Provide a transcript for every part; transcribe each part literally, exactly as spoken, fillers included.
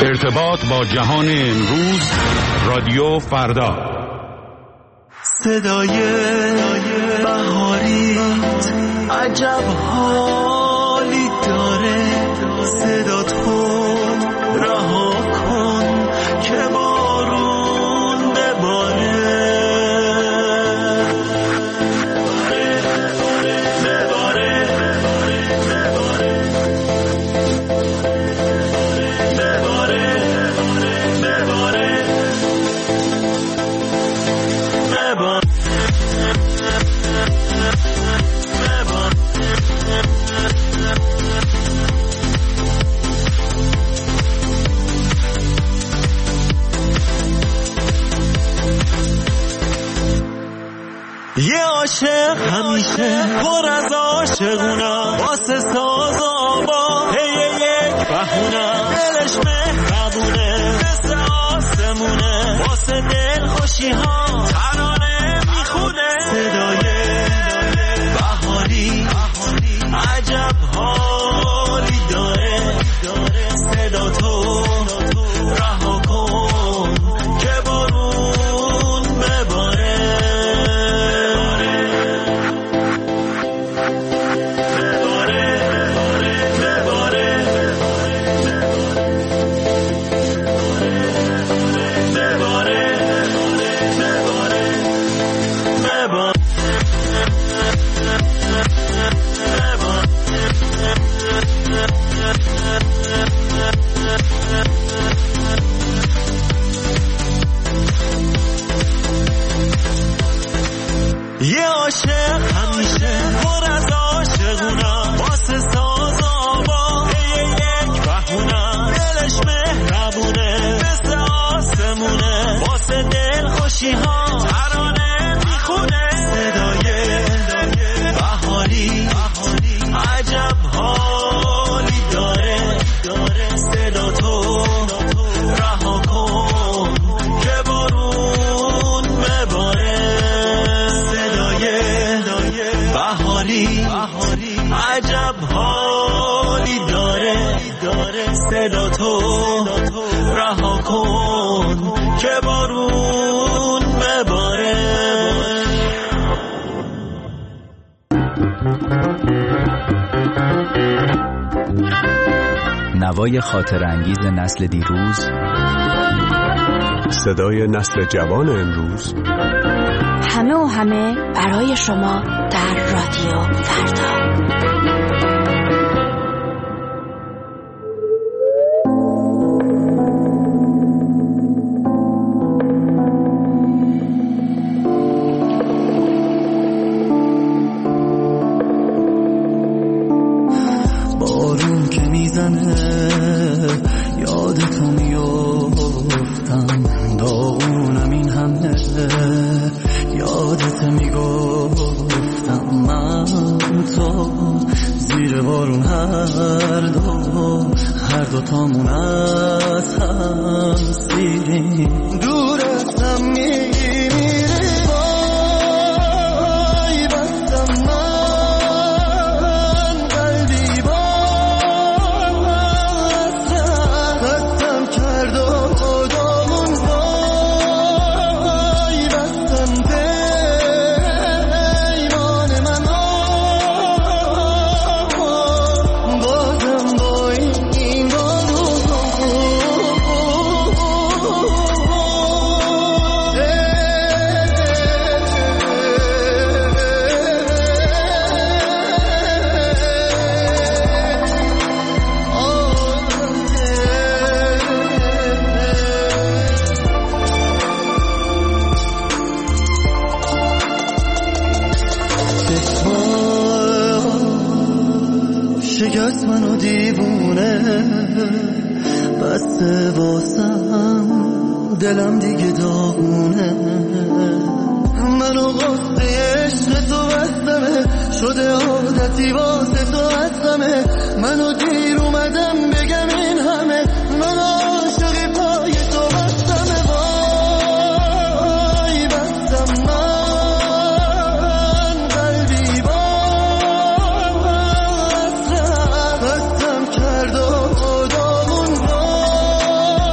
ارتباط با جهان امروز، رادیو فردا. صدای بهاریت عجب حالی داره، صدا تو رها کن که بارون بباره. یه عاشق همیشه پر از عاشقونم، واسه ساز و آوا هی یک بهونم، دلش مهربونه مثل آسمونه، واسه دل خوشی ها ترانه میخونه. صدای بهاری عجب حالی داره، صدا تو رها کن که بارون بباره. یه عاشق همیشه پر از عاشقونم، واسه ساز و آوا هی یک بهونم، دلش مهربونه مثل آسمونه، واسه دل خوشی ها ترانه میخونه. صدای بهاری عجب حالی داره، صدا تو رها کن که بارون بباره. بهاری عجب حالی داره، صدا تو رها کن که بارون بباره. نوای خاطر انگیز نسل دیروز، صدای نسل جوان امروز، همه و همه برای شما در رادیو فردا. بارون که میزنه یادتو میافتم، داغونم این همه یادت میگفتم، من تو زیر بارون هر دو هر دو تامون از هم سیریم، دور از هم میری وای بستم من قلبی باز بستم کرد و دامون وای بستم پیمان من بازم با این بارون شکست منو دیوونه بسته واسم، دلم دیگه داغونه، منو قصه عشق تو بستمه، شده عادتی واسه تو بستمه، منو دیر اومدم بگم این همه، من عاشقی پای تو بستمه، وای بستم من قلبی باز بستم کرد و دامون باز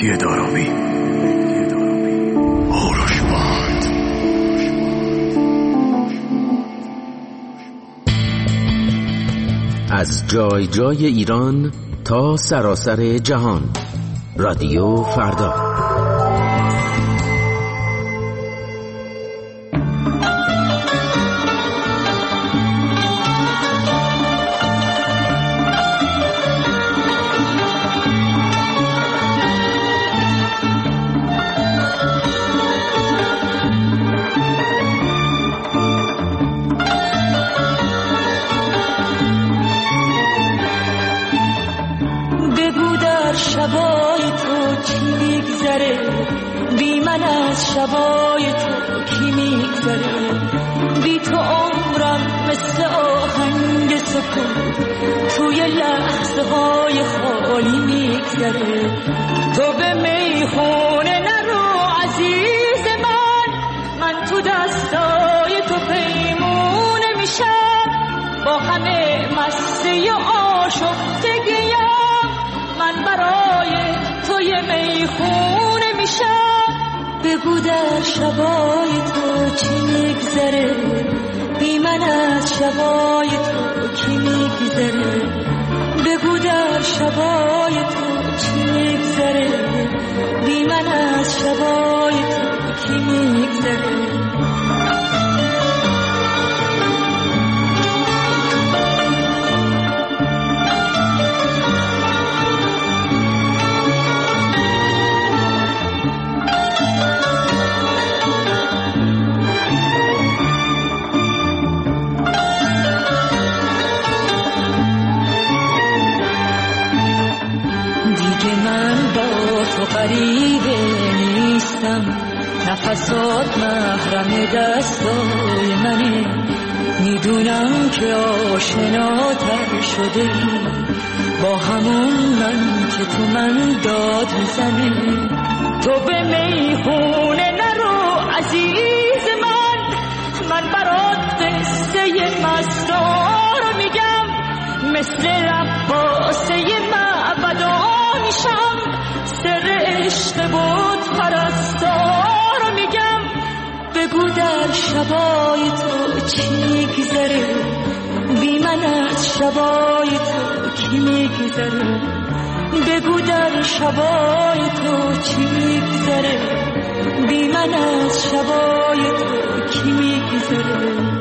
مهدی داراوی. آروش باند. از جای جای ایران تا سراسر جهان، رادیو فردا. شبای تو چی میگذره، بی من از شبای تو کی میگذره، بی تو عمرم مثل آهنگ سکون توی لحظه های خالی میگذره. تو به میخونه نرو عزیز من، من تو دستای تو پیمونه میشم، با همه مسته آشفتگیم من برای توی میخونه میشم. بگو در شبای تو چی میگذره، بی من از شبای تو کی میگذره، بگو در شبای تو چی میگذره، بی من از شبای تو کی میگذره. غریبه نیستم، نفسات محرم دستای منه، میدونم که آشناتر شده ای با همون من که تو من داد میزنه. تو به میخونه نرو عزیز من، من برات قصه مستار میگم، مثل رقاصه معبدا میشم، سر عشق بود پرستار میگم. بگو در شبای تو چی میگذره، بی من از شبای تو کی میگذره، بگو در شبای تو چی میگذره، بی من از شبای تو کی میگذره.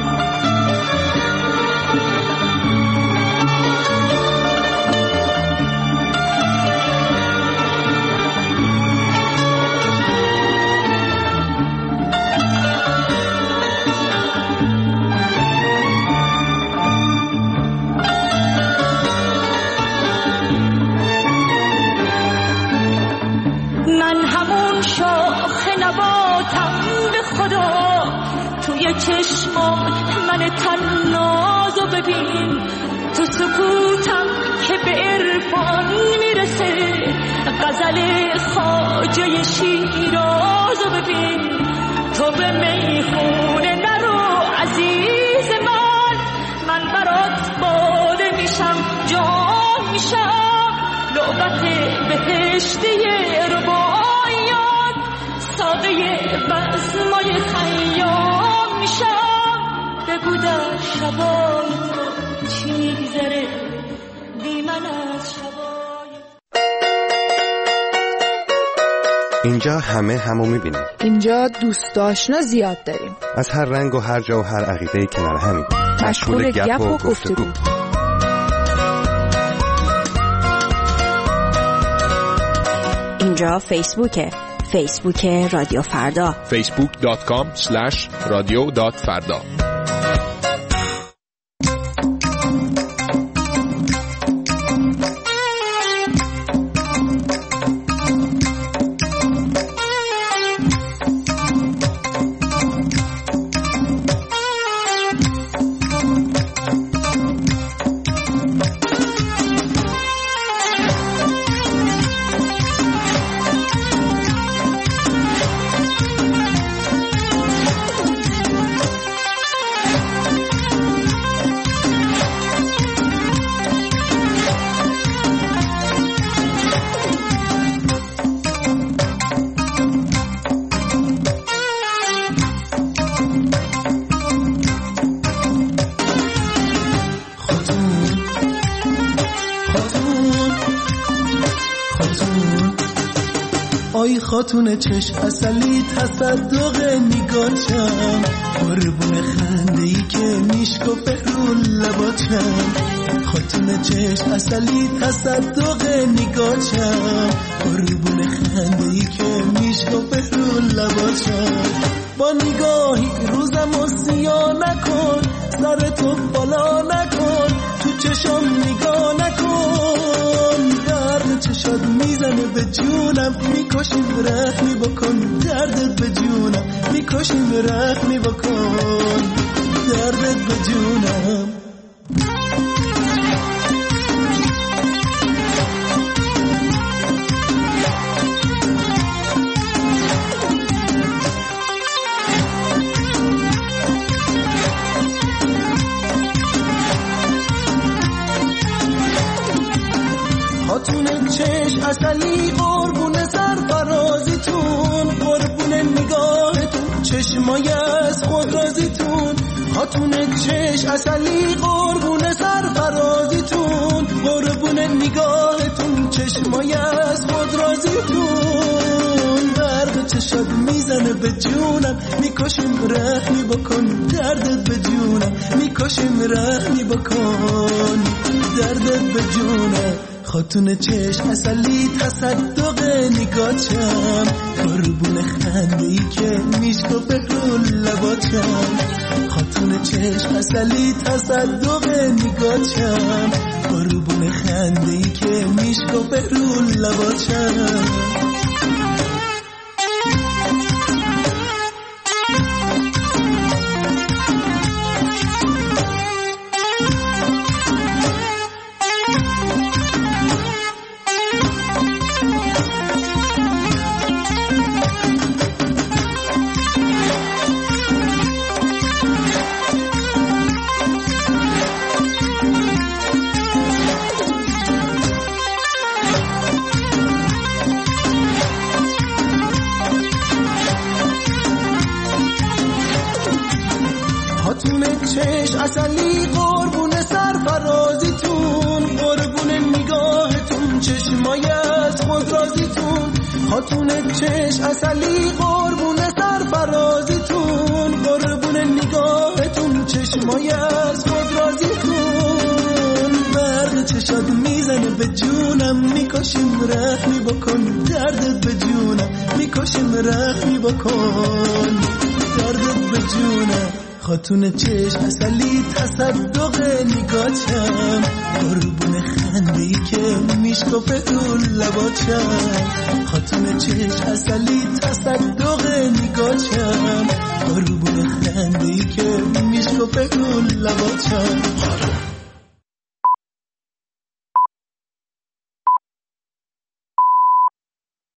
توی چشمات من تنازو ببین، تو سکوتم که به عرفان میرسه، غزل خواجه شیرازو ببین. تو به میخونه نرو عزیز من، من برات باده میشم جام میشم، لعبت بهشتی رباعیات، ساقه بزمای خیام میشم. بگو در شبای تو چی میگذره، بی من از شبای. اینجا همه همو میبینیم، اینجا دوست آشنا زیاد داریم، از هر رنگ و هر جا و هر عقیده‌ای کنار همین، مشغول گپ و گفتگو. اینجا فیسبوکه، فیسبوک رادیو فردا، فیسبوک دات کام اسلش رادیو دات فردا. آی خاتون چشم اصلی تصدق نگاهتم، قربون خنده ای که میشکفه رو لباتم. خاتون چشم اصلی تصدق نگاهتم، قربون خنده ای که میشکفه رو لباتم. با نگاهی روزم و سیاه نکن، سر تو بالا نکن، تو چشم نگاه نکن. درد چشات میزنه به جونم، میکشیم رحمی بکن. دردت به جونم میکشیم رحمی بکن. دردت به جونم. خاتون چشم اصلی قربون سرفرازیتون، قربون نگاهتون چشمای از خود رازیتون. خاتون چشم اصلی قربون سرفرازیتون، قربون نگاهتون چشمای از خود رازیتون. برق چشات میزنه به جونم، میکشیم رحمی بکن. دردت به جونم میکشیم رحمی بکن. دردت به جونم. خاتون چشم اصلی تصدق نگاهتم، قربون خنده ای که میشکفه رو لباتم. خاتون چشم اصلی تصدق نگاهتم، قربون خنده ای که میشکفه رو لباتم. خاتون چشم اصلی قربون سرفرازیتون، قربون نگاهتون چشمای از خود رازیتون. خاتون چشم اصلی قربون سرفرازیتون، قربون نگاهتون چشمای از خود رازیتون. برق چشات میزنه به جونم، میکشیم رحمی بکن. دردت به جونم میکشیم رحمی بکن. دردت به جونم. خاتون چشم اصلی تصدق نگاهتم، قربون خنده ای که میشکفه رو لباتم. خاتون چشم اصلی تصدق نگاهتم، قربون خنده ای که میشکفه رو لباتم.